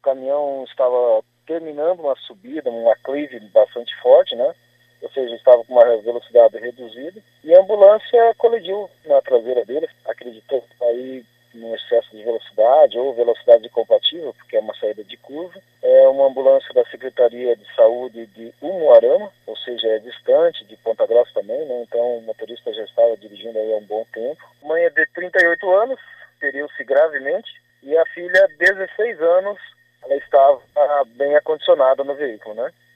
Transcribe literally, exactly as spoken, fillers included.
caminhão estava terminando uma subida, um aclive bastante forte, né? Ou seja, estava com uma velocidade reduzida, e a ambulância colidiu na traseira dele, acreditou aí no excesso de velocidade ou velocidade incompatível, porque é uma saída de curva. É uma ambulância da Secretaria de Saúde de Umuarama, ou seja, é distante de Ponta Grossa também, né? Então o motorista já estava dirigindo aí há um bom tempo. A mãe é de trinta e oito anos, feriu-se gravemente, e a filha, dezesseis anos, ela estava bem acondicionada no veículo, né?